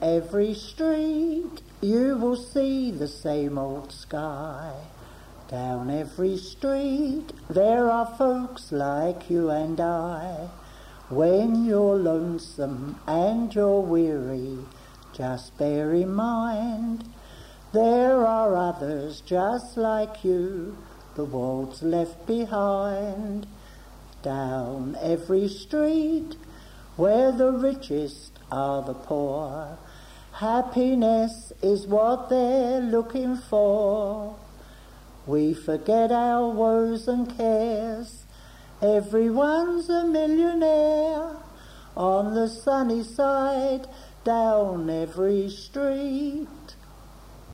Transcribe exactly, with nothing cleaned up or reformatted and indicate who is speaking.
Speaker 1: every street you will see the same old sky. Down every street there are folks like you and I. When you're lonesome and you're weary, just bear in mind there are others just like you the world's left behind. Down every street where the richest are the poor, happiness is what they're looking for. We forget our woes and cares, everyone's a millionaire. On the sunny side, down every street.